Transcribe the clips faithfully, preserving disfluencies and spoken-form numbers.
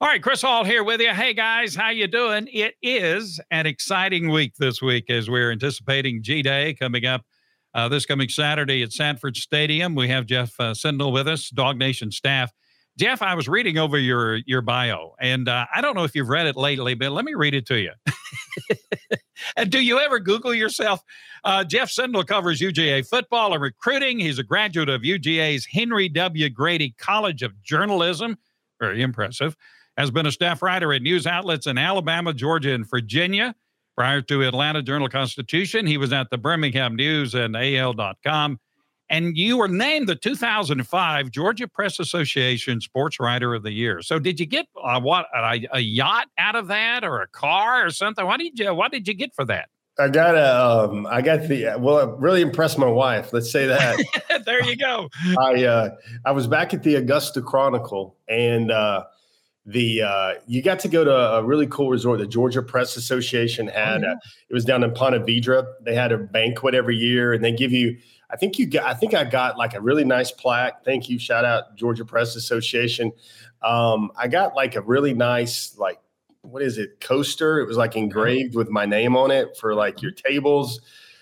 All right, Chris Hall here with you. Hey, guys, how you doing? It is an exciting week this week as we're anticipating G-Day coming up uh, this coming Saturday at Sanford Stadium. We have Jeff uh, Sindel with us, Dog Nation staff. Jeff, I was reading over your, your bio, and uh, I don't know if you've read it lately, but let me read it to you. And do you ever Google yourself? Uh, Jeff Sindel covers U G A football and recruiting. He's a graduate of U G A's Henry W. Grady College of Journalism. Very impressive. Has been a staff writer at news outlets in Alabama, Georgia, and Virginia. Prior to Atlanta Journal-Constitution, he was at the Birmingham News and A L dot com. And you were named the two thousand five Georgia Press Association Sports Writer of the Year. So did you get uh, what a, a yacht out of that, or a car, or something? What did you What did you get for that? I got a, um, I got the, well, it really impressed my wife. Let's say that. There you go. I, uh, I was back at the Augusta Chronicle, and uh, the, uh, you got to go to a really cool resort. The Georgia Press Association had, oh, yeah. uh, it was down in Ponte Vedra. They had a banquet every year, and they give you, I think you got, I think I got like a really nice plaque. Thank you. Shout out Georgia Press Association. Um, I got like a really nice, like, what is it? Coaster. It was like engraved with my name on it for like your tables.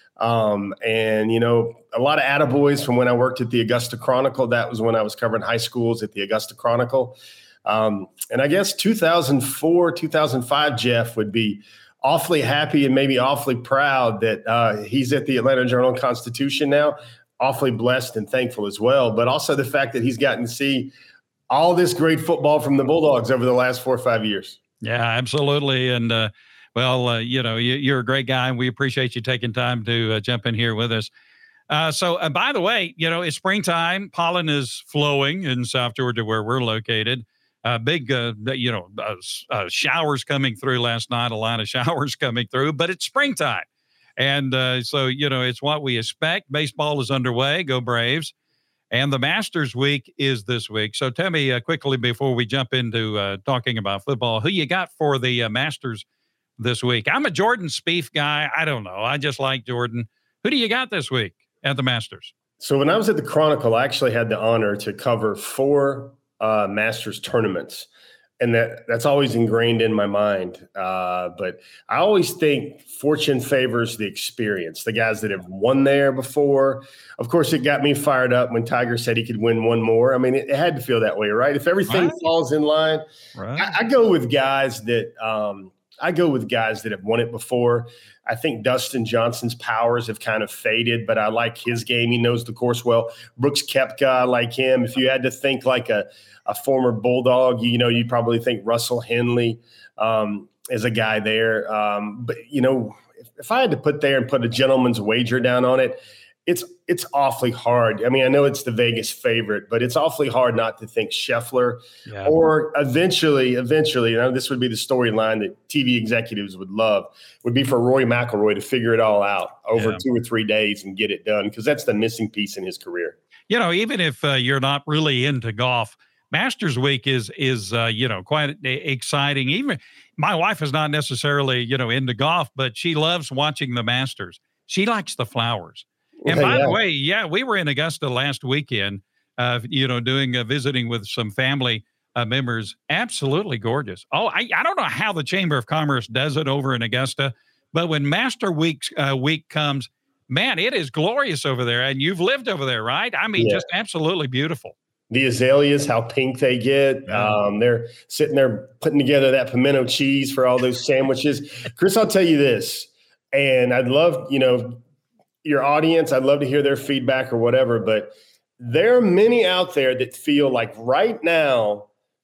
Um, and, you know, a lot of attaboys from when I worked at the Augusta Chronicle. That was when I was covering high schools at the Augusta Chronicle. Um, and I guess two thousand four, two thousand five, Jeff would be awfully happy and maybe awfully proud that uh, he's at the Atlanta Journal-Constitution now. Awfully blessed and thankful as well. But also the fact that he's gotten to see all this great football from the Bulldogs over the last four or five years. Yeah, absolutely. And, uh, well, uh, you know, you, you're a great guy, and we appreciate you taking time to uh, jump in here with us. Uh, so, uh, by the way, you know, it's springtime. Pollen is flowing in South Georgia where we're located. Uh, big, uh, you know, uh, uh, showers coming through last night, a lot of showers coming through, but it's springtime. And uh, so, you know, it's what we expect. Baseball is underway. Go Braves. And the Masters week is this week. So tell me uh, quickly before we jump into uh, talking about football, who you got for the uh, Masters this week? I'm a Jordan Spieth guy. I don't know. I just like Jordan. Who do you got this week at the Masters? So when I was at the Chronicle, I actually had the honor to cover four uh, Masters tournaments. And that that's always ingrained in my mind. Uh, but I always think fortune favors the experience, the guys that have won there before. Of course, it got me fired up when Tiger said he could win one more. I mean, it, it had to feel that way, right? If everything right. falls in line, right. I, I go with guys that um, I go with guys that have won it before. I think Dustin Johnson's powers have kind of faded, but I like his game. He knows the course well. Brooks Koepka, I like him. If you had to think like a a former Bulldog, you know, you'd probably think Russell Henley um, is a guy there. Um, but, you know, if, if I had to put there and put a gentleman's wager down on it, it's it's awfully hard. I mean, I know it's the Vegas favorite, but it's awfully hard not to think Scheffler yeah. or eventually, eventually, you know, this would be the storyline that T V executives would love, would be for Rory McIlroy to figure it all out over yeah. two or three days and get it done, because that's the missing piece in his career. You know, even if uh, you're not really into golf, Masters Week is, is uh, you know, quite exciting. Even my wife is not necessarily, you know, into golf, but she loves watching the Masters. She likes the flowers. And hey, by yeah. the way, yeah, we were in Augusta last weekend, uh, you know, doing uh, visiting with some family uh, members. Absolutely gorgeous. Oh, I, I don't know how the Chamber of Commerce does it over in Augusta, but when Master Week, uh, week comes, man, it is glorious over there. And you've lived over there, right? I mean, yeah. just absolutely beautiful. The azaleas, how pink they get. Um, they're sitting there putting together that pimento cheese for all those sandwiches. Chris, I'll tell you this, and I'd love, you know, your audience, I'd love to hear their feedback or whatever, but there are many out there that feel like right now,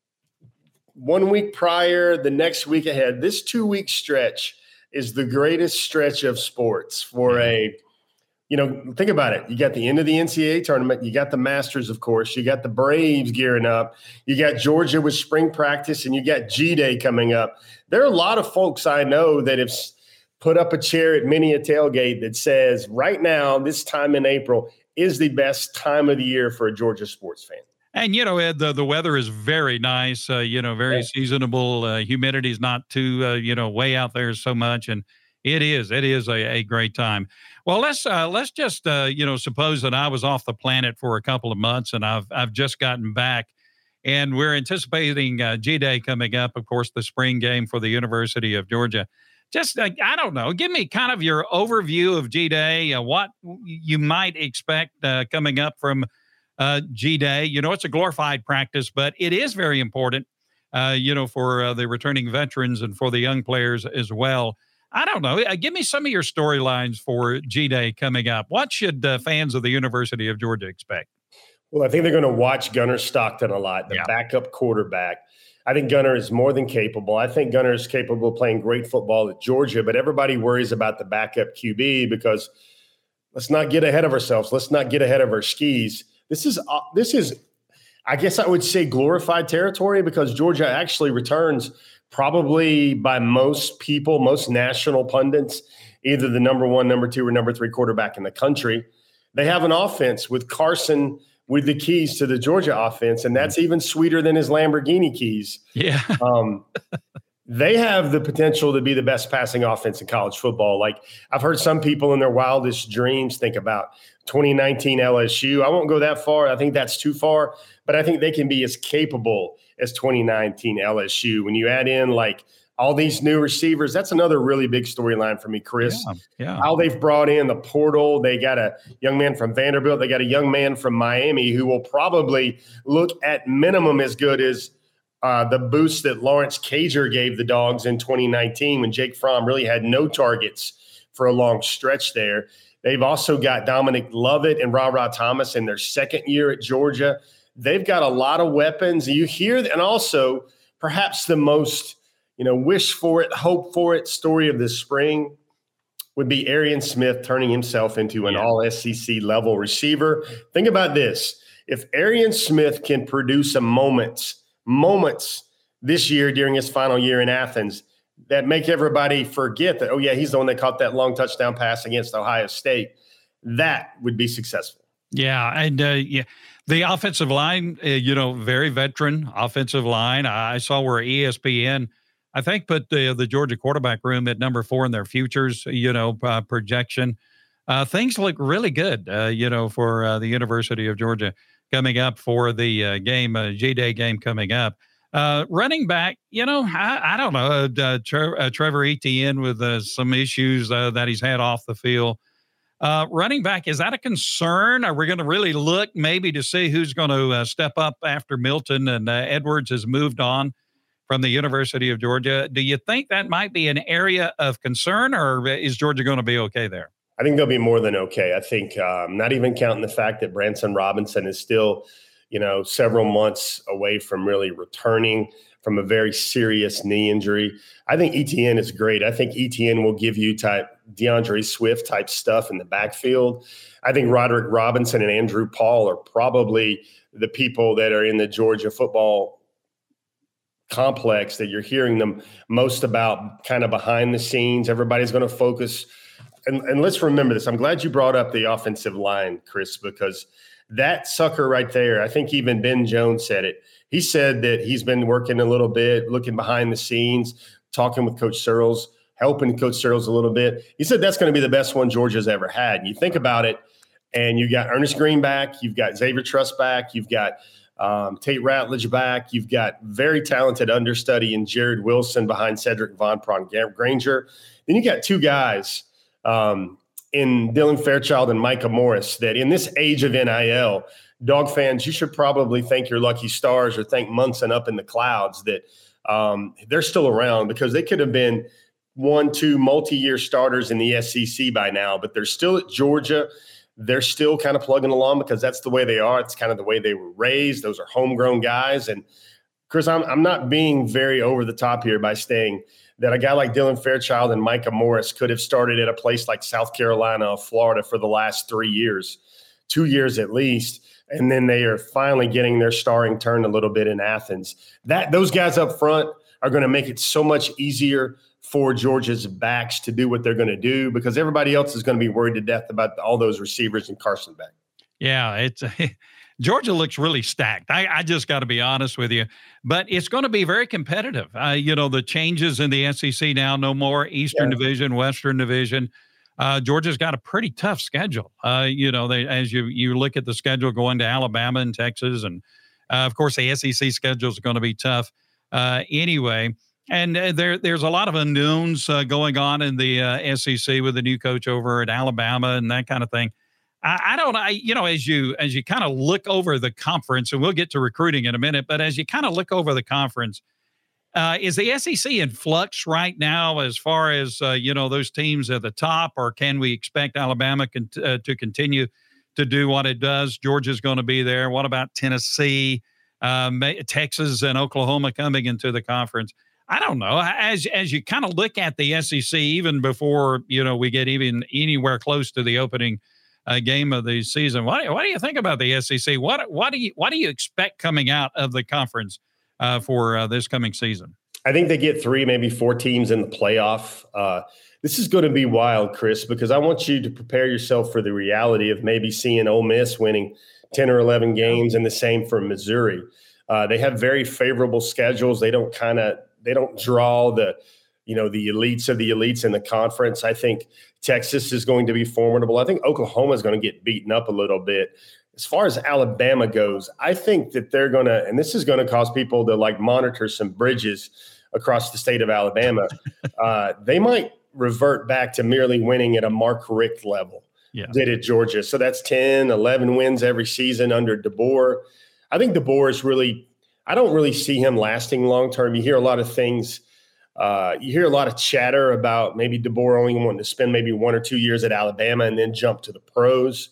one week prior, the next week ahead, this two-week stretch is the greatest stretch of sports for a You know, think about it. You got the end of the N C double A tournament. You got the Masters, of course. You got the Braves gearing up. You got Georgia with spring practice, and you got G-Day coming up. There are a lot of folks I know that have put up a chair at many a tailgate that says right now, this time in April, is the best time of the year for a Georgia sports fan. And, you know, Ed, the, the weather is very nice, uh, you know, very yeah. seasonable. Uh, humidity is not too, uh, you know, way out there so much. And it is, it is a, a great time. Well, let's uh, let's just, uh, you know, suppose that I was off the planet for a couple of months and I've I've just gotten back. And we're anticipating uh, G-Day coming up, of course, the spring game for the University of Georgia. Just, uh, I don't know, give me kind of your overview of G-Day, uh, what you might expect uh, coming up from uh, G-Day. You know, it's a glorified practice, but it is very important, uh, you know, for uh, the returning veterans and for the young players as well. I don't know. Uh, give me some of your storylines for G-Day coming up. What should uh, fans of the University of Georgia expect? Well, I think they're going to watch Gunnar Stockton a lot, the Yeah. backup quarterback. I think Gunnar is more than capable. I think Gunnar is capable of playing great football at Georgia, but everybody worries about the backup Q B because let's not get ahead of ourselves. Let's not get ahead of our skis. This is, uh, this is, I guess I would say glorified territory because Georgia actually returns probably by most people, most national pundits, either the number one, number two, or number three quarterback in the country. They have an offense with Carson with the keys to the Georgia offense, and that's even sweeter than his Lamborghini keys. Yeah. um, they have the potential to be the best passing offense in college football. Like I've heard some people in their wildest dreams think about twenty nineteen L S U. I won't go that far. I think that's too far, but I think they can be as capable as twenty nineteen L S U. When you add in like all these new receivers, that's another really big storyline for me, Chris. Yeah, yeah. How they've brought in the portal. They got a young man from Vanderbilt. They got a young man from Miami who will probably look at minimum as good as uh, the boost that Lawrence Cager gave the Dogs in twenty nineteen when Jake Fromm really had no targets for a long stretch there. They've also got Dominic Lovett and Ra-Ra Thomas in their second year at Georgia. They've got a lot of weapons. You hear, and also perhaps the most you know, wish for it, hope for it story of the spring would be Arian Smith turning himself into an Yeah. all S E C level receiver. Think about this. If Arian Smith can produce a moments, moments this year during his final year in Athens that make everybody forget that, oh, yeah, he's the one that caught that long touchdown pass against Ohio State, that would be successful. Yeah, and uh, yeah, the offensive line, uh, you know, very veteran offensive line. I saw where E S P N – I think put the the Georgia quarterback room at number four in their futures, you know, uh, projection. Uh, things look really good, uh, you know, for uh, the University of Georgia coming up for the uh, game, uh, G-Day game coming up. Uh, running back, you know, I, I don't know, uh, uh, Tre- uh, Trevor Etienne with uh, some issues uh, that he's had off the field. Uh, running back, is that a concern? Are we going to really look maybe to see who's going to uh, step up after Milton and uh, Edwards has moved on from the University of Georgia? Do you think that might be an area of concern, or is Georgia going to be okay there? I think they'll be more than okay. I think um, not even counting the fact that Branson Robinson is still, you know, several months away from really returning from a very serious knee injury. I think E T N is great. I think E T N will give you type DeAndre Swift type stuff in the backfield. I think Roderick Robinson and Andrew Paul are probably the people that are in the Georgia football complex that you're hearing them most about kind of behind the scenes. Everybody's going to focus. And, and let's remember this. I'm glad you brought up the offensive line, Chris, because that sucker right there, I think even Ben Jones said it. He said that he's been working a little bit, looking behind the scenes, talking with Coach Searles, helping Coach Searles a little bit. He said that's going to be the best one Georgia's ever had. And you think about it, and you got Ernest Green back, you've got Xavier Truss back, you've got Um, Tate Ratledge back. You've got very talented understudy in Jared Wilson behind Cedric Von Pron Granger. Then you got two guys um, in Dylan Fairchild and Micah Morris that in this age of N I L, Dog fans, you should probably thank your lucky stars or thank Munson up in the clouds that um, they're still around because they could have been one, two multi-year starters in the S E C by now, but they're still at Georgia. They're still kind of plugging along because that's the way they are. It's kind of the way they were raised. Those are homegrown guys. And Chris, I'm, I'm not being very over the top here by saying that a guy like Dylan Fairchild and Micah Morris could have started at a place like South Carolina or Florida for the last three years, two years at least. And then they are finally getting their starring turn a little bit in Athens. That those guys up front are going to make it so much easier for Georgia's backs to do what they're going to do because everybody else is going to be worried to death about all those receivers and Carson back. Yeah, it's Georgia looks really stacked. I, I just got to be honest with you, but it's going to be very competitive. Uh, you know, the changes in the S E C now, no more Eastern yeah. Division, Western Division. Uh, Georgia's got a pretty tough schedule. Uh, you know, they, as you you look at the schedule going to Alabama and Texas and Uh, of course, the S E C schedule is going to be tough uh, anyway. And uh, there, there's a lot of unknowns uh, going on in the uh, S E C with the new coach over at Alabama and that kind of thing. I, I don't, I, you know, as you as you kind of look over the conference, and we'll get to recruiting in a minute, but as you kind of look over the conference, uh, is the S E C in flux right now as far as uh, you know those teams at the top, or can we expect Alabama con- uh, to continue to do what it does? Georgia's going to be there. What about Tennessee, um, Texas, and Oklahoma coming into the conference? I don't know. As as you kind of look at the S E C, even before you know we get even anywhere close to the opening uh, game of the season, what what do you think about the S E C? What what do you what do you expect coming out of the conference uh, for uh, this coming season? I think they get three, maybe four teams in the playoff. Uh, this is going to be wild, Chris, because I want you to prepare yourself for the reality of maybe seeing Ole Miss winning ten or eleven games, and the same for Missouri. Uh, they have very favorable schedules. They don't kind of They don't draw the, you know, the elites of the elites in the conference. I think Texas is going to be formidable. I think Oklahoma is going to get beaten up a little bit. As far as Alabama goes, I think that they're going to, and this is going to cause people to like monitor some bridges across the state of Alabama. uh, they might revert back to merely winning at a Mark Richt level. Yeah. Did at Georgia. So that's ten, eleven wins every season under DeBoer. I think DeBoer is really, I don't really see him lasting long term. You hear a lot of things. Uh, you hear a lot of chatter about maybe DeBoer only wanting to spend maybe one or two years at Alabama and then jump to the pros.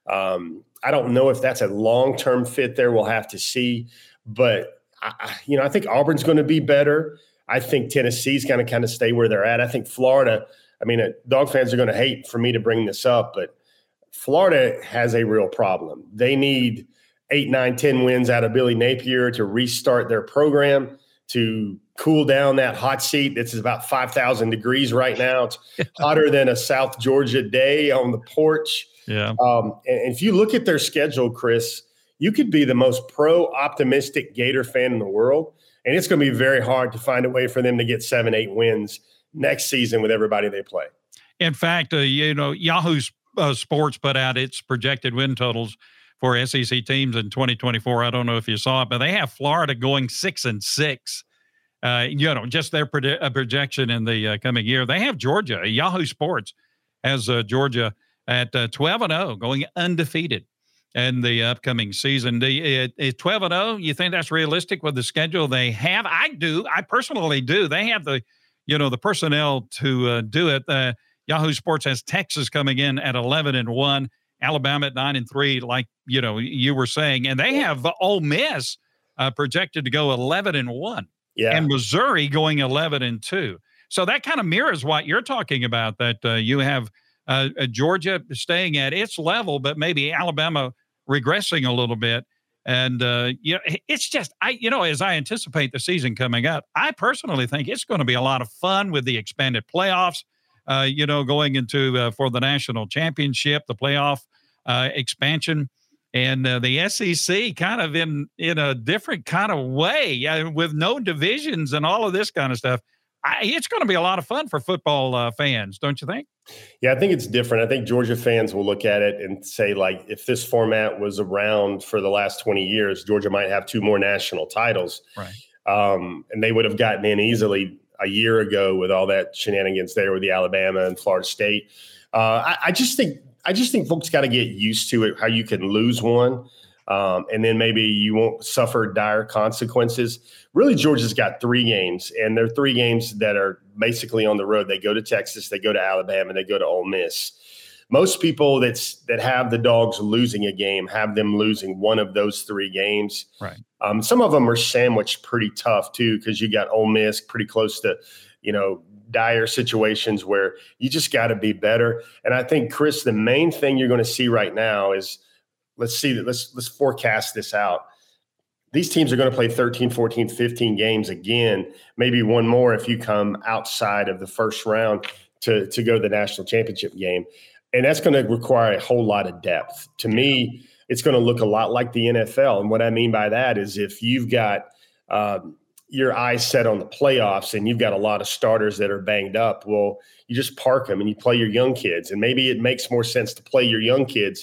Um, I don't know if that's a long-term fit there. We'll have to see. But, I, you know, I think Auburn's going to be better. I think Tennessee's going to kind of stay where they're at. I think Florida, I mean, uh, dog fans are going to hate for me to bring this up, but Florida has a real problem. They need eight, nine, ten wins out of Billy Napier to restart their program, to cool down that hot seat. It's about five thousand degrees right now. It's hotter than a South Georgia day on the porch. Yeah. Um, and, and if you look at their schedule, Chris, you could be the most pro-optimistic Gator fan in the world, and it's going to be very hard to find a way for them to get seven, eight wins next season with everybody they play. In fact, uh, you know, Yahoo uh, Sports put out its projected win totals for S E C teams in twenty twenty-four. I don't know if you saw it, but they have Florida going six and six. Uh, you know, just their predi- uh, projection in the uh, coming year. They have Georgia. Yahoo Sports has uh, Georgia at uh, twelve and oh, going undefeated in the upcoming season. The uh, twelve and oh, you think that's realistic with the schedule they have? I do. I personally do. They have the, you know, the personnel to uh, do it. Uh, Yahoo Sports has Texas coming in at eleven and one. Alabama at nine and three, like you know you were saying, and they have Ole Miss uh, projected to go eleven and one, yeah, and Missouri going eleven and two. So that kind of mirrors what you're talking about. That uh, you have uh, Georgia staying at its level, but maybe Alabama regressing a little bit. And uh, you know, it's just I, you know, as I anticipate the season coming up, I personally think it's going to be a lot of fun with the expanded playoffs. Uh, you know, going into uh, for the national championship, the playoff uh, expansion, and uh, the S E C kind of in in a different kind of way uh, with no divisions and all of this kind of stuff. I, it's going to be a lot of fun for football uh, fans, don't you think? Yeah, I think it's different. I think Georgia fans will look at it and say, like, if this format was around for the last twenty years, Georgia might have two more national titles. Right. Um, and they would have gotten in easily a year ago with all that shenanigans there with the Alabama and Florida State. Uh, I, I just think I just think folks got to get used to it, how you can lose one. Um, and then maybe you won't suffer dire consequences. Really, Georgia's got three games, and they're three games that are basically on the road. They go to Texas, they go to Alabama, they go to Ole Miss. Most people that's that have the Dogs losing a game have them losing one of those three games. Right. Um, some of them are sandwiched pretty tough too, because you got Ole Miss pretty close to, you know, dire situations where you just got to be better. And I think, Chris, the main thing you're going to see right now is let's see that let's let's forecast this out. These teams are going to play thirteen, fourteen, fifteen games again, maybe one more if you come outside of the first round to, to go to the national championship game. And that's going to require a whole lot of depth. To me, it's going to look a lot like the N F L. And what I mean by that is if you've got um, your eyes set on the playoffs and you've got a lot of starters that are banged up, well, you just park them and you play your young kids. And maybe it makes more sense to play your young kids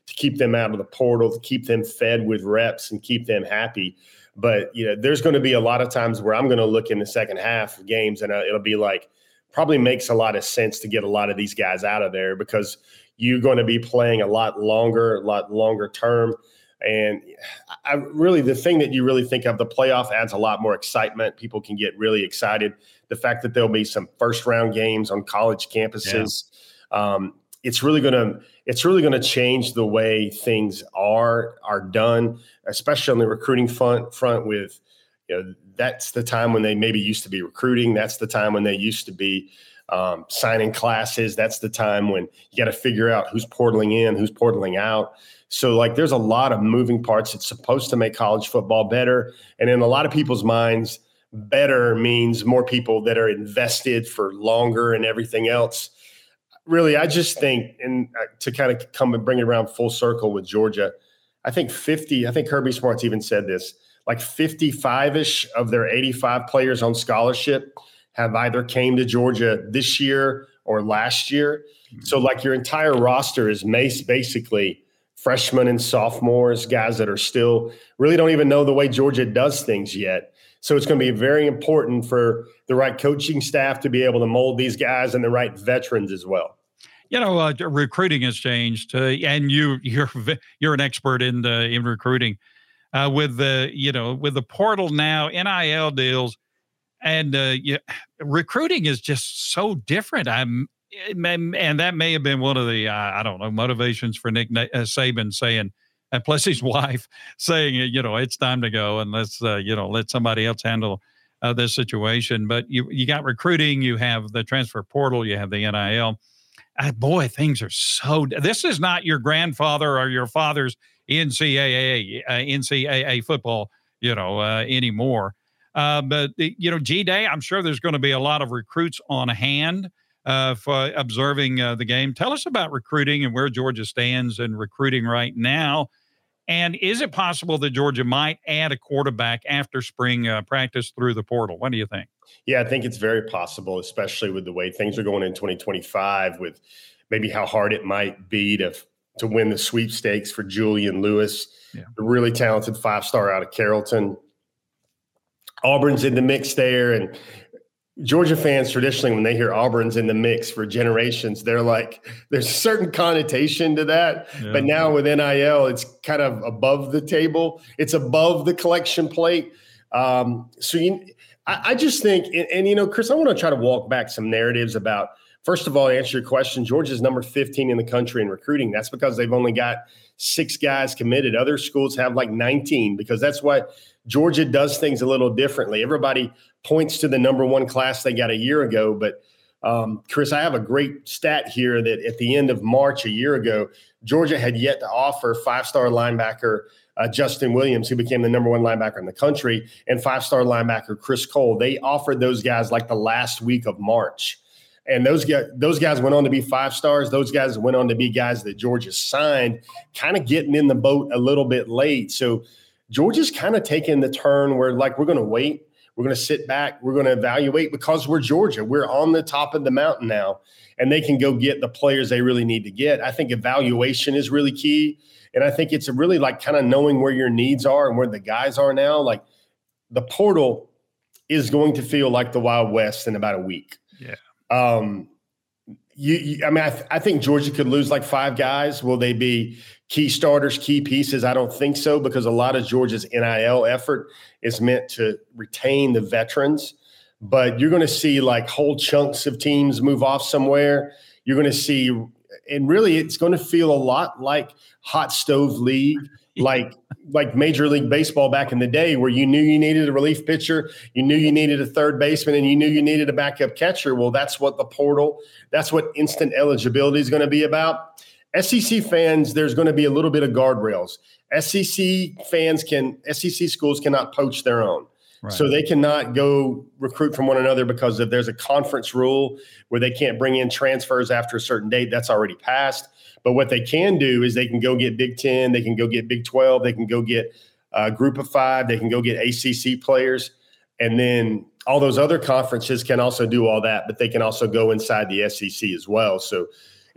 to keep them out of the portal, to keep them fed with reps and keep them happy. But, you know, there's going to be a lot of times where I'm going to look in the second half of games and it'll be like, probably makes a lot of sense to get a lot of these guys out of there because you're going to be playing a lot longer, a lot longer term. And I really, the thing that you really think of, the playoff adds a lot more excitement. People can get really excited. The fact that there'll be some first round games on college campuses, yeah. um, it's really going to, it's really going to change the way things are, are done, especially on the recruiting front front with, you know, that's the time when they maybe used to be recruiting. That's the time when they used to be um, signing classes. That's the time when you got to figure out who's portaling in, who's portaling out. So, like, there's a lot of moving parts. It's supposed to make college football better. And in a lot of people's minds, better means more people that are invested for longer and everything else. Really, I just think, and to kind of come and bring it around full circle with Georgia, I think fifty, I think Kirby Smart's even said this, like fifty-five-ish of their eighty-five players on scholarship have either came to Georgia this year or last year. Mm-hmm. So, like, your entire roster is basically freshmen and sophomores, guys that are still really don't even know the way Georgia does things yet. So it's going to be very important for the right coaching staff to be able to mold these guys and the right veterans as well. You know, uh, recruiting has changed, uh, and you you're you're an expert in the, in recruiting. Uh, with the you know with the portal now, N I L deals, and uh, yeah, recruiting is just so different. I'm. And that may have been one of the, uh, I don't know, motivations for Nick uh, Saban saying, and plus his wife saying, you know, it's time to go and let's, uh, you know, let somebody else handle uh, this situation. But you you got recruiting, you have the transfer portal, you have the N I L. Uh, boy, things are so, this is not your grandfather or your father's N C double A, uh, N C double A football, you know, uh, anymore. Uh, but, you know, G-Day, I'm sure there's going to be a lot of recruits on hand. Uh, for observing uh, the game. Tell us about recruiting and where Georgia stands in recruiting right now. And is it possible that Georgia might add a quarterback after spring uh, practice through the portal? What do you think? Yeah, I think it's very possible, especially with the way things are going in twenty twenty-five, with maybe how hard it might be to, to win the sweepstakes for Julian Lewis, yeah. the really talented five-star out of Carrollton. Auburn's in the mix there, and Georgia fans traditionally, when they hear Auburn's in the mix for generations, they're like, there's a certain connotation to that. Yeah. But now with N I L, it's kind of above the table. It's above the collection plate. Um, so you, I, I just think, and, and, you know, Chris, I want to try to walk back some narratives about, first of all, to answer your question, Georgia's number fifteen in the country in recruiting. That's because they've only got six guys committed. Other schools have like nineteen, because that's what Georgia does things a little differently. Everybody points to the number one class they got a year ago. But, um, Chris, I have a great stat here that at the end of March a year ago, Georgia had yet to offer five-star linebacker uh, Justin Williams, who became the number one linebacker in the country, and five-star linebacker Chris Cole. They offered those guys like the last week of March. And those guys, those guys went on to be five stars. Those guys went on to be guys that Georgia signed, kind of getting in the boat a little bit late. So Georgia's kind of taking the turn where, like, we're going to wait. We're going to sit back. We're going to evaluate because we're Georgia. We're on the top of the mountain now, and they can go get the players they really need to get. I think evaluation is really key. And I think it's really like kind of knowing where your needs are and where the guys are now. Like, the portal is going to feel like the Wild West in about a week. Yeah. Um, you, you, I mean, I, th- I think Georgia could lose like five guys. Will they be key starters, key pieces? I don't think so, because a lot of Georgia's N I L effort is meant to retain the veterans. But you're going to see like whole chunks of teams move off somewhere. You're going to see, and really it's going to feel a lot like hot stove league, like like Major League Baseball back in the day, where you knew you needed a relief pitcher, you knew you needed a third baseman, and you knew you needed a backup catcher. Well, that's what the portal, that's what instant eligibility is going to be about. S E C fans, there's going to be a little bit of guardrails. S E C fans can, S E C schools cannot poach their own. Right. So they cannot go recruit from one another, because if there's a conference rule where they can't bring in transfers after a certain date, that's already passed. But what they can do is they can go get Big Ten, they can go get Big twelve, they can go get a group of five, they can go get A C C players. And then all those other conferences can also do all that, but they can also go inside the S E C as well. So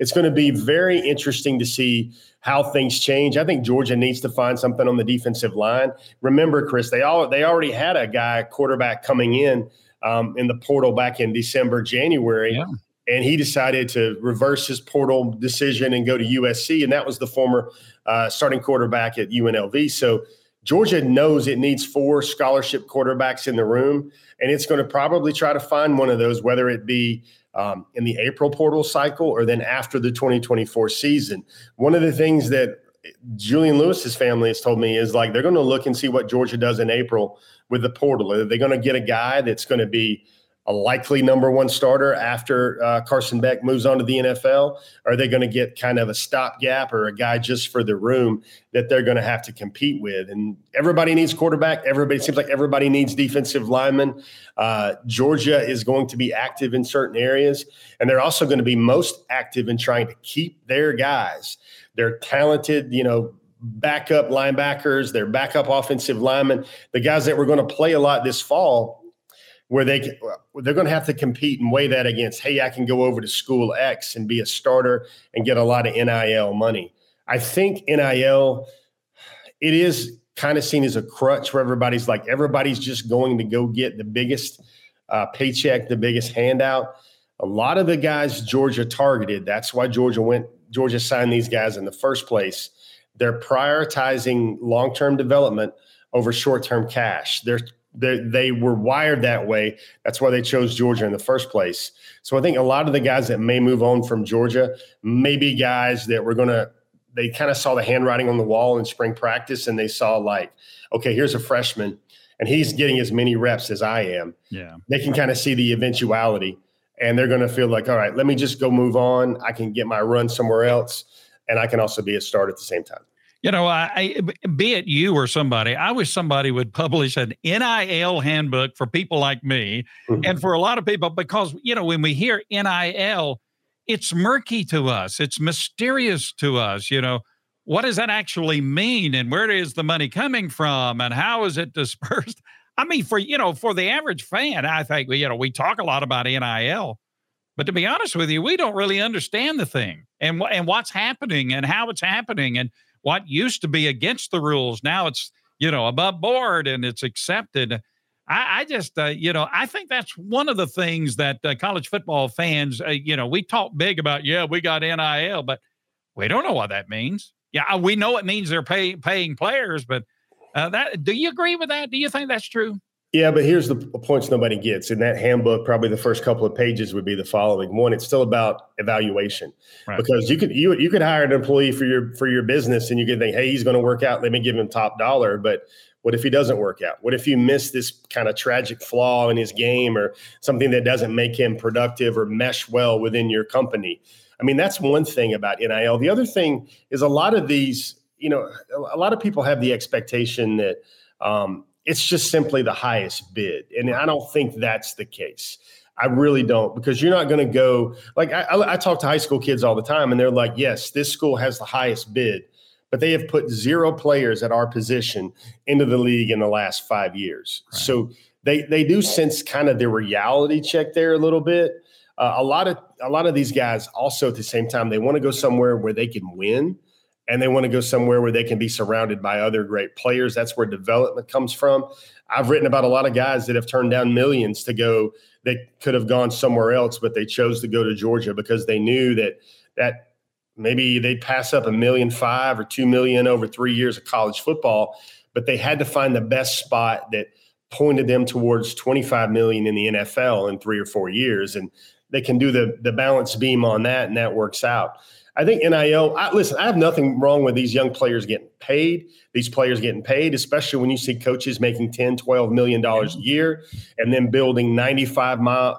it's going to be very interesting to see how things change. I think Georgia needs to find something on the defensive line. Remember, Chris, they all they already had a guy quarterback coming in um, in the portal back in December, January. Yeah. And he decided to reverse his portal decision and go to U S C. And that was the former uh, starting quarterback at U N L V. So Georgia knows it needs four scholarship quarterbacks in the room. And it's going to probably try to find one of those, whether it be um, in the April portal cycle or then after the twenty twenty-four season. One of the things that Julian Lewis's family has told me is like they're going to look and see what Georgia does in April with the portal. Are they going to get a guy that's going to be a likely number one starter after uh, Carson Beck moves on to the N F L? Or are they going to get kind of a stopgap or a guy just for the room that they're going to have to compete with? And everybody needs quarterback. Everybody seems like everybody needs defensive linemen. Uh, Georgia is going to be active in certain areas, and they're also going to be most active in trying to keep their guys. They're talented, you know, backup linebackers, their backup offensive linemen, the guys that were going to play a lot this fall, where they can, they're going to have to compete and weigh that against, hey, I can go over to school X and be a starter and get a lot of N I L money. I think N I L, it is kind of seen as a crutch where everybody's like, everybody's just going to go get the biggest uh, paycheck, the biggest handout. A lot of the guys Georgia targeted, that's why Georgia went, Georgia signed these guys in the first place. They're prioritizing long-term development over short-term cash. They're They, they were wired that way. That's why they chose Georgia in the first place. So I think a lot of the guys that may move on from Georgia may be guys that were going to – they kind of saw the handwriting on the wall in spring practice, and they saw like, okay, here's a freshman, and he's getting as many reps as I am. Yeah, they can kind of see the eventuality, and they're going to feel like, all right, let me just go move on. I can get my run somewhere else, and I can also be a starter at the same time. You know, I, I, be it you or somebody, I wish somebody would publish an N I L handbook for people like me mm-hmm. and for a lot of people, because, you know, when we hear N I L, it's murky to us. It's mysterious to us. You know, what does that actually mean? And where is the money coming from? And how is it dispersed? I mean, for, you know, for the average fan, I think, you know, we talk a lot about N I L, but to be honest with you, we don't really understand the thing and, and what's happening and how it's happening. And what used to be against the rules, now it's, you know, above board and it's accepted. I, I just, uh, you know, I think that's one of the things that uh, college football fans, uh, you know, we talk big about, yeah, we got N I L, but we don't know what that means. Yeah, we know it means they're pay, paying players, but uh, that, do you agree with that? Do you think that's true? Yeah, but here's the points nobody gets. In that handbook, probably the first couple of pages would be the following. One, it's still about evaluation, right? Because you could you you could hire an employee for your for your business, and you could think, hey, he's going to work out. Let me give him top dollar. But what if he doesn't work out? What if you miss this kind of tragic flaw in his game or something that doesn't make him productive or mesh well within your company? I mean, that's one thing about N I L. The other thing is a lot of these, you know, a lot of people have the expectation that um, it's just simply the highest bid. And I don't think that's the case. I really don't, because you're not going to go like I, I, I talk to high school kids all the time and they're like, yes, this school has the highest bid, but they have put zero players at our position into the league in the last five years. Right. So they, they do sense kind of the reality check there a little bit. Uh, a lot of, a lot of these guys also at the same time, they want to go somewhere where they can win. And they want to go somewhere where they can be surrounded by other great players. That's where development comes from. I've written about a lot of guys that have turned down millions to go. They could have gone somewhere else, but they chose to go to Georgia because they knew that that maybe they'd pass up a million five or two million over three years of college football, but they had to find the best spot that pointed them towards twenty-five million in the N F L in three or four years. And they can do the, the balance beam on that, and that works out. I think N I L, I, listen, I have nothing wrong with these young players getting paid, these players getting paid, especially when you see coaches making ten, twelve million dollars a year and then building ninety-five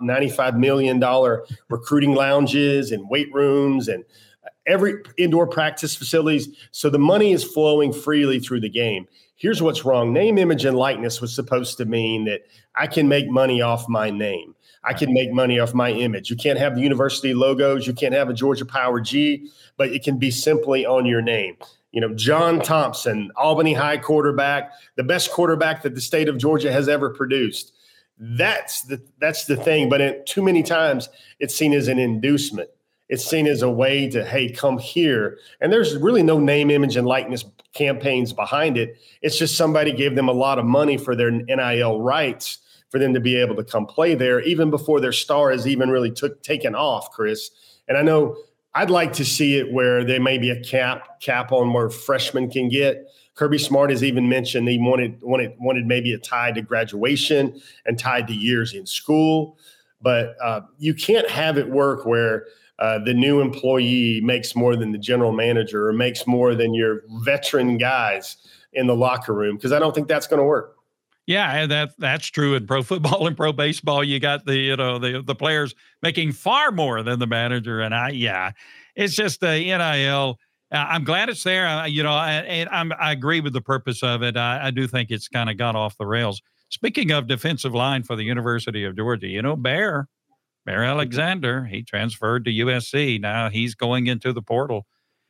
million dollars recruiting lounges and weight rooms and every indoor practice facilities. So the money is flowing freely through the game. Here's what's wrong. Name, image, and likeness was supposed to mean that I can make money off my name. I can make money off my image. You can't have the university logos. You can't have a Georgia Power G, but it can be simply on your name. You know, John Thompson, Albany High quarterback, the best quarterback that the state of Georgia has ever produced. That's the that's the thing. But it, too many times it's seen as an inducement. It's seen as a way to, hey, come here. And there's really no name, image, and likeness campaigns behind it. It's just somebody gave them a lot of money for their N I L rights for them to be able to come play there, even before their star has even really took taken off, Chris. And I know I'd like to see it where there may be a cap cap on where freshmen can get. Kirby Smart has even mentioned he wanted wanted wanted maybe a tie to graduation and tied to years in school. But uh, you can't have it work where uh, the new employee makes more than the general manager or makes more than your veteran guys in the locker room, because I don't think that's going to work. Yeah, and that that's true in pro football and pro baseball. You got the you know the the players making far more than the manager, and I yeah, it's just the N I L. Uh, I'm glad it's there. Uh, you know, I, and I'm, I agree with the purpose of it. I, I do think it's kind of got off the rails. Speaking of defensive line for the University of Georgia, you know, Bear, Bear Alexander, he transferred to U S C. Now he's going into the portal.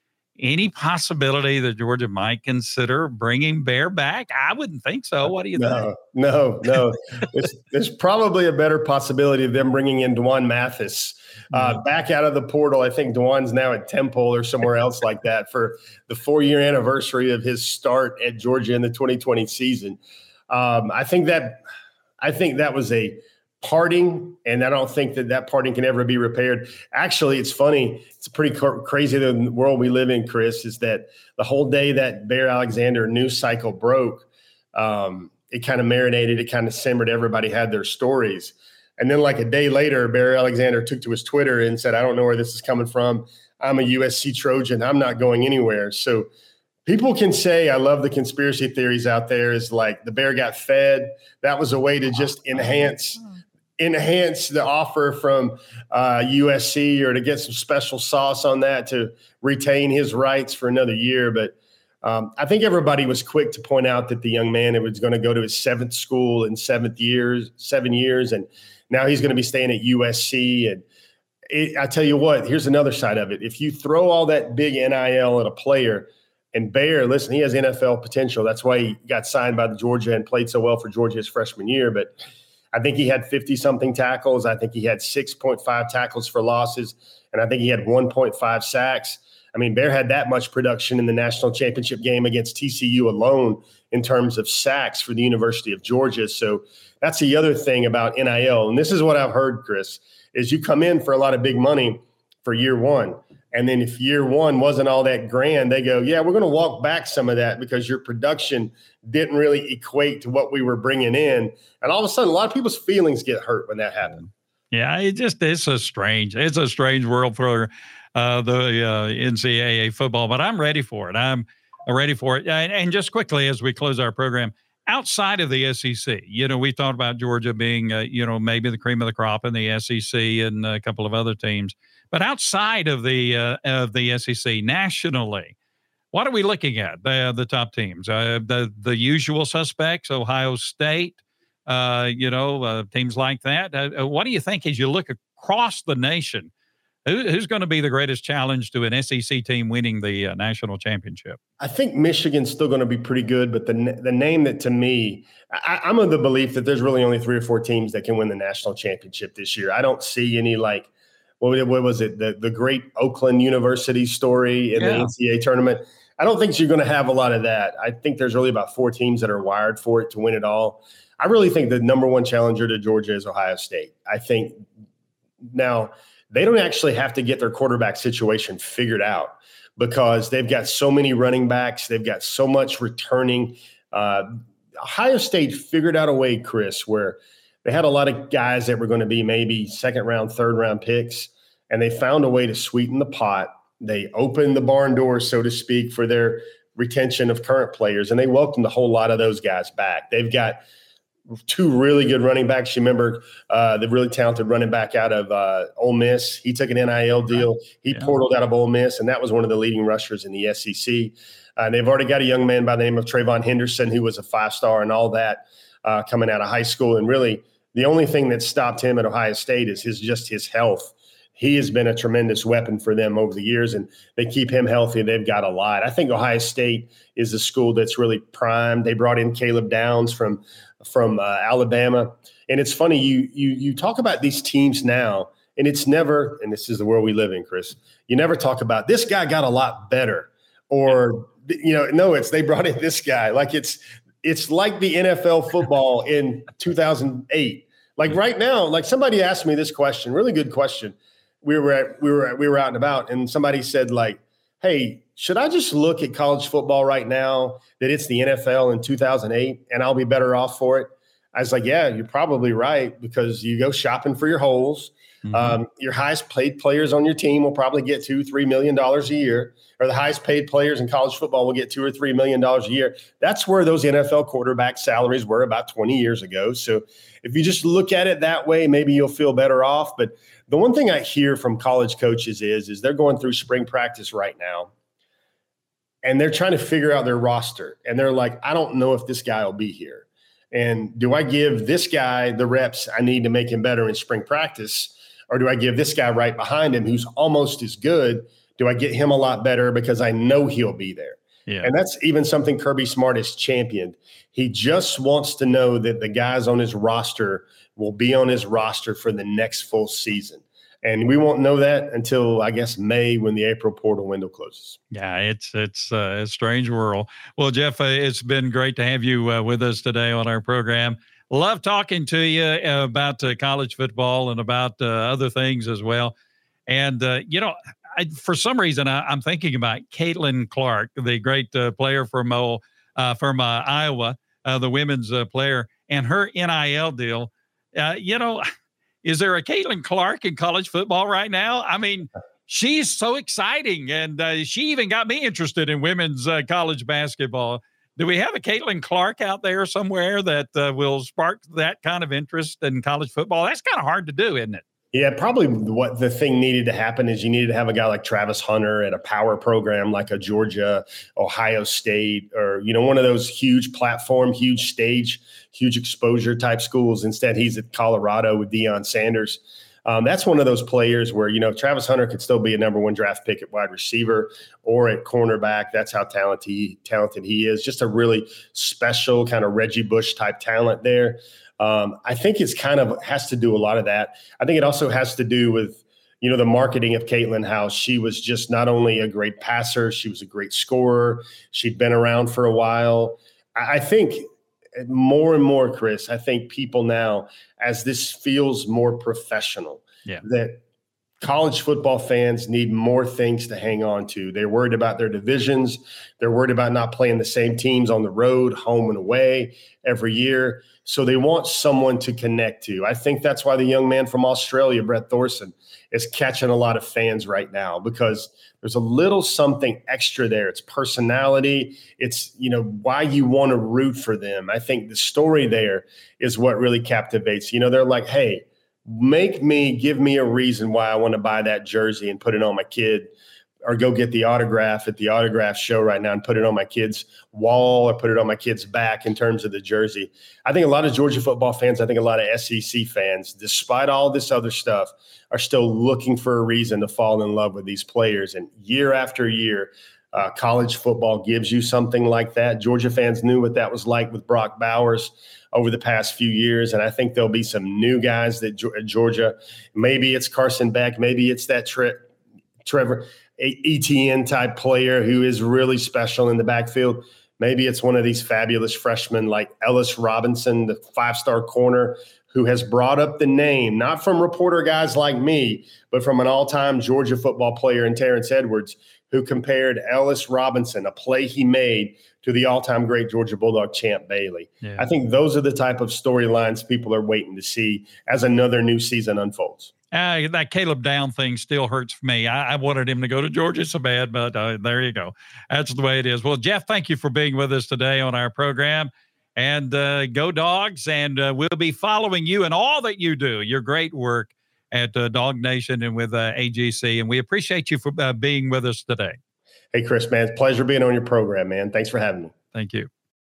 Any possibility that Georgia might consider bringing Bear back? I wouldn't think so. What do you no, think? No, no, no. there's, there's probably a better possibility of them bringing in Dwan Mathis uh, mm-hmm. back out of the portal. I think Dwan's now at Temple or somewhere else like that for the four-year anniversary of his start at Georgia in the twenty twenty season. Um, I think that I think that was a parting, and I don't think that that parting can ever be repaired. Actually, it's funny. It's pretty cr- crazy the world we live in, Chris, is that the whole day that Bear Alexander news cycle broke, um, it kind of marinated, it kind of simmered. Everybody had their stories. And then like a day later, Bear Alexander took to his Twitter and said, I don't know where this is coming from. I'm a U S C Trojan. I'm not going anywhere. So people can say, I love the conspiracy theories out there, is like the Bear got fed. That was a way to just enhance enhance the offer from uh, U S C, or to get some special sauce on that to retain his rights for another year. But um, I think everybody was quick to point out that the young man, it was going to go to his seventh school in seventh years, seven years. And now he's going to be staying at U S C. And it, I tell you what, here's another side of it. If you throw all that big N I L at a player, and Bear, listen, he has N F L potential. That's why he got signed by the Georgia and played so well for Georgia his freshman year. But I think he had fifty-something tackles. I think he had six point five tackles for losses, and I think he had one point five sacks. I mean, Bear had that much production in the national championship game against T C U alone in terms of sacks for the University of Georgia. So that's the other thing about N I L. And this is what I've heard, Chris, is you come in for a lot of big money for year one. And then if year one wasn't all that grand, they go, yeah, we're going to walk back some of that because your production didn't really equate to what we were bringing in. And all of a sudden, a lot of people's feelings get hurt when that happened. Yeah, it just it's a strange, it's a strange world for uh, the uh, N C double A football, but I'm ready for it. I'm ready for it. And, and just quickly, as we close our program, outside of the S E C, you know, we thought about Georgia being, uh, you know, maybe the cream of the crop in the S E C and a couple of other teams. But outside of the uh, of the S E C nationally, what are we looking at? The the top teams, uh, the the usual suspects, Ohio State, uh, you know, uh, teams like that. Uh, what do you think as you look across the nation? Who, who's going to be the greatest challenge to an S E C team winning the uh, national championship? I think Michigan's still going to be pretty good, but the the name that to me, I, I'm of the belief that there's really only three or four teams that can win the national championship this year. I don't see any like. What, what was it? The the great Oakland University story in yeah. the N C double A tournament. I don't think you're going to have a lot of that. I think there's really about four teams that are wired for it to win it all. I really think the number one challenger to Georgia is Ohio State. I think now they don't actually have to get their quarterback situation figured out because they've got so many running backs. They've got so much returning. Uh, Ohio State figured out a way, Chris, where they had a lot of guys that were going to be maybe second round, third round picks. And they found a way to sweeten the pot. They opened the barn door, so to speak, for their retention of current players, and they welcomed a whole lot of those guys back. They've got two really good running backs. You remember uh, the really talented running back out of uh, Ole Miss. He took an N I L deal. He yeah. portaled out of Ole Miss, and that was one of the leading rushers in the S E C. Uh, they've already got a young man by the name of Trayvon Henderson, who was a five-star and all that uh, coming out of high school. And really, the only thing that stopped him at Ohio State is his just his health. He has been a tremendous weapon for them over the years, and they keep him healthy. They've got a lot. I think Ohio State is a school that's really primed. They brought in Caleb Downs from from uh, Alabama, and it's funny you you you talk about these teams now, And it's never, and this is the world we live in, Chris, you never talk about this guy got a lot better or, you know, no, it's they brought in this guy. Like it's, it's like the N F L football in two thousand eight. Like right now, like somebody asked me this question, really good question. We were at, we were, we were out and about and somebody said like, hey, should I just look at college football right now that it's the N F L in two thousand eight and I'll be better off for it? I was like, yeah, you're probably right because you go shopping for your holes. Mm-hmm. Um, your highest paid players on your team will probably get two, three million dollars a year, or the highest paid players in college football will get two or three million dollars a year. That's where those N F L quarterback salaries were about twenty years ago. So if you just look at it that way, maybe you'll feel better off. But the one thing I hear from college coaches is, is they're going through spring practice right now. And they're trying to figure out their roster. And they're like, I don't know if this guy will be here. And do I give this guy the reps I need to make him better in spring practice? Or do I give this guy right behind him who's almost as good? Do I get him a lot better because I know he'll be there? Yeah. And that's even something Kirby Smart has championed. He just wants to know that the guys on his roster will be on his roster for the next full season. And we won't know that until, I guess, May when the April portal window closes. Yeah, it's it's uh, a strange world. Well, Jeff, uh, it's been great to have you uh, with us today on our program. Love talking to you uh, about uh, college football and about uh, other things as well. And, uh, you know, I, for some reason, I, I'm thinking about Caitlin Clark, the great uh, player from, uh, from uh, Iowa, uh, the women's uh, player, and her N I L deal. Uh, you know, is there a Caitlin Clark in college football right now? I mean, she's so exciting, and uh, she even got me interested in women's uh, college basketball. Do we have a Caitlin Clark out there somewhere that uh, will spark that kind of interest in college football? That's kind of hard to do, isn't it? Yeah, probably what the thing needed to happen is you needed to have a guy like Travis Hunter at a power program like a Georgia, Ohio State, or, you know, one of those huge platform, huge stage, huge exposure type schools. Instead, he's at Colorado with Deion Sanders. Um, that's one of those players where, you know, Travis Hunter could still be a number one draft pick at wide receiver or at cornerback. That's how talented he, talented he is. Just a really special kind of Reggie Bush type talent there. Um, I think it's kind of has to do a lot of that. I think it also has to do with, you know, the marketing of Caitlin House. She was just not only a great passer, she was a great scorer. She'd been around for a while. I, I think more and more, Chris, I think people now, as this feels more professional, yeah. that college football fans need more things to hang on to. They're worried about their divisions. They're worried about not playing the same teams on the road, home and away every year. So they want someone to connect to. I think that's why the young man from Australia, Brett Thorson, is catching a lot of fans right now because there's a little something extra there. It's personality. It's, you know, why you want to root for them. I think the story there is what really captivates. You know, they're like, hey, make me, give me a reason why I want to buy that jersey and put it on my kid, or go get the autograph at the autograph show right now and put it on my kid's wall or put it on my kid's back in terms of the jersey. I think a lot of Georgia football fans, I think a lot of S E C fans, despite all this other stuff, are still looking for a reason to fall in love with these players. And year after year, uh, college football gives you something like that. Georgia fans knew what that was like with Brock Bowers over the past few years. And I think there'll be some new guys that at Georgia, maybe it's Carson Beck, maybe it's that tre- Trevor Etienne type player who is really special in the backfield. Maybe it's one of these fabulous freshmen like Ellis Robinson, the five-star corner, who has brought up the name, not from reporter guys like me, but from an all-time Georgia football player in Terrence Edwards, who compared Ellis Robinson, a play he made, to the all-time great Georgia Bulldog Champ Bailey. Yeah. I think those are the type of storylines people are waiting to see as another new season unfolds. Uh, that Caleb Down thing still hurts for me. I, I wanted him to go to Georgia so bad, but uh, there you go. That's the way it is. Well, Jeff, thank you for being with us today on our program. And uh, go Dogs, and uh, we'll be following you and all that you do, your great work at uh, Dog Nation and with uh, A G C. And we appreciate you for uh, being with us today. Hey, Chris, man, it's a pleasure being on your program, man. Thanks for having me. Thank you.